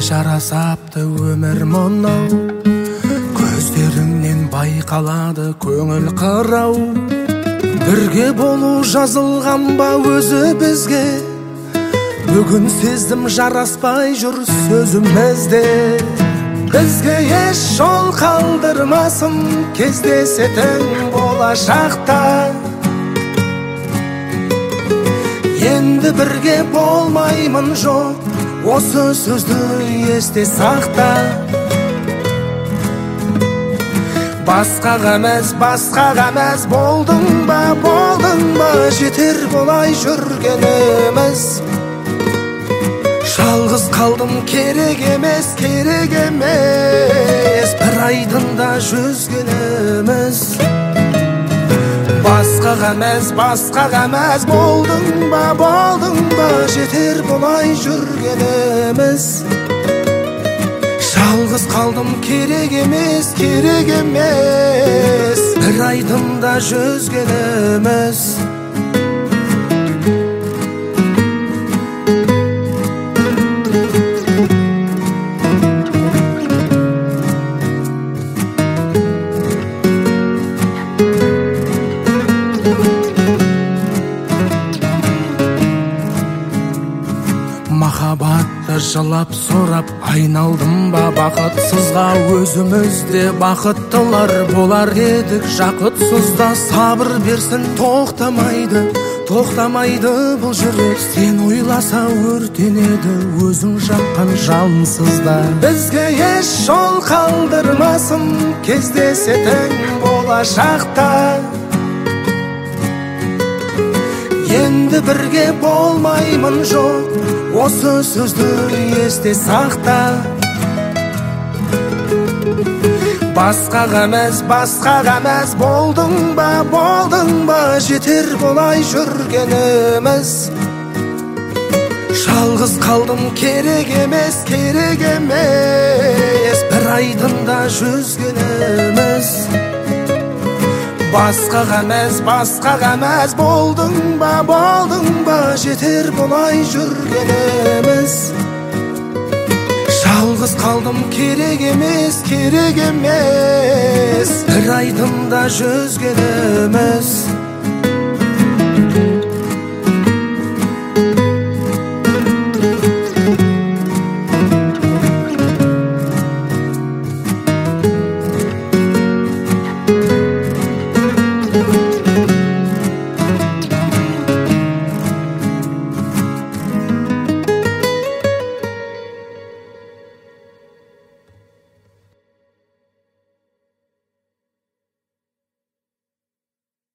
жарасапты өмір мынау, көздеріңнен байқалады көңіл қырау. Бірге болу жазылған ба өзі бізге, бүгін сездім жараспай жүр сөзімізде. Бізге еш жол қалдырмасын кездесетін болашақта. Енді бірге болмаймын жоқ, осы сөзді есте сақта. Басқаға әмәз болдың ба, жетер болай жүргеніміз. Жалғыз қалдым керек емес, бір айдында жүзгеніміз. Басқаға әмәз болдың ба, жетер болай жүргеніміз. Жалғыз қалдым керек емес, бір айдында жүзгеніміз. Махаббатты жылап сорап айналдым ба бақытсызға, өзімізде бақыттылар болар едік жақытсызда. Сабыр берсін тоқтамайды бұл жүрек, сен ойласа өртенеді өзің жаққан жансызда. Бізге еш жол қалдырмасын кездесетін болашақта. Енді бірге болмаймын жоқ, осы сөзді есте сақта. Басқаға әмәз болдың ба, жетер болай жүргеніміз. Жалғыз қалдым керек емес, бір айдында жүзгеніміз. Басқаға әмәз болдың ба, жетер болай жүргеніміз. Жалғыз қалдым керек емес, бір айдында жүзгеніміз.